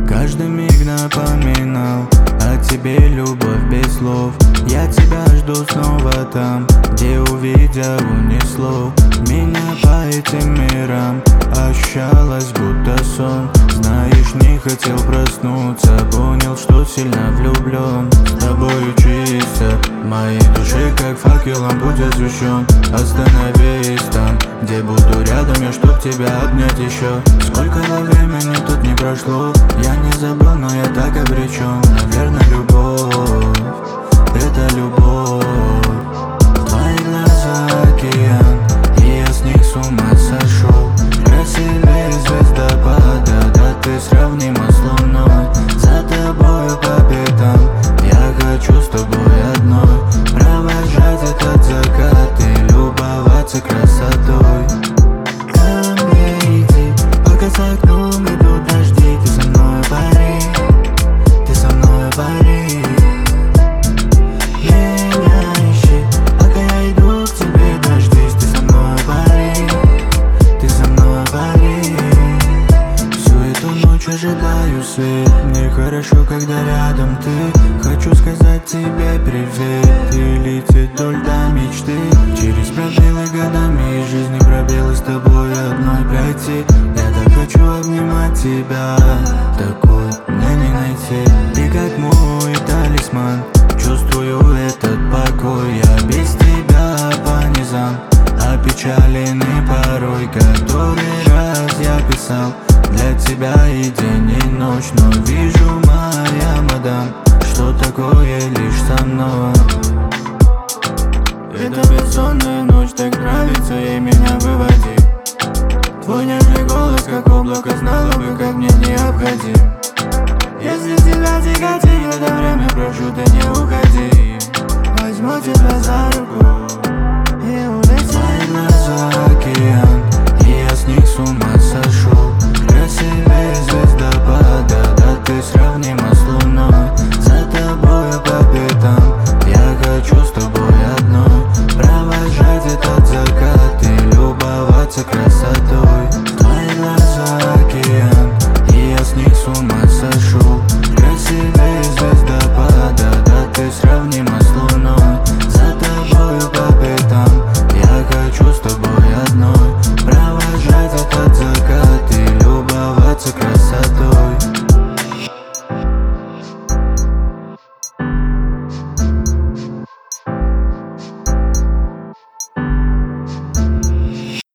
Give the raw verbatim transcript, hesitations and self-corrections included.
Каждый миг напоминал о тебе, любовь без слов. Я тебя жду снова там, где увидел, унесло меня по этим мирам. Ощущалось, будто сон. Знаешь, не хотел проснуться, понял, что сильно влюблен. С тобою чисто, в моей душе как факелом путь освещен. Остановись там, где буду рядом я, чтоб тебя обнять еще. Сколько времени тут не прошло, я не забыл, но я так обречен. Наверное, любовь, это любовь. Твои глаза океан, и я с них с ума сошел. Красивее звездопада, да ты сравнима с луной. За тобою по пятам, я хочу с тобой одной. Провожать этот закат и любоваться красотой. Ко мне иди, пока за окном идут дожди. Ты со мной пари, ты со мной пари. Меня ищи, пока я иду к тебе, дождись. Ты со мной пари, ты со мной пари. Всю эту ночь ожидаю свет. Мне хорошо, когда рядом ты. Хочу сказать тебе привет и лететь вдоль до мечты. Через пробелы годами и жизни пробелы с тобой одной пройти. Я так хочу обнимать тебя, такой мне не найти. Ты как мой талисман, чувствую этот покой. Я без тебя по низам, опечаленный порой. Который раз я писал для тебя и день, и ночь. Но вижу, моя мадам, что такое лишь со мной. Эта бессонная ночь так нравится, ей меня выводи. Твой нежный голос, как облако, знала бы, как мне необходим. Если тебя тяготит это время, прошу, ты не уходи. Возьму тебя за руку.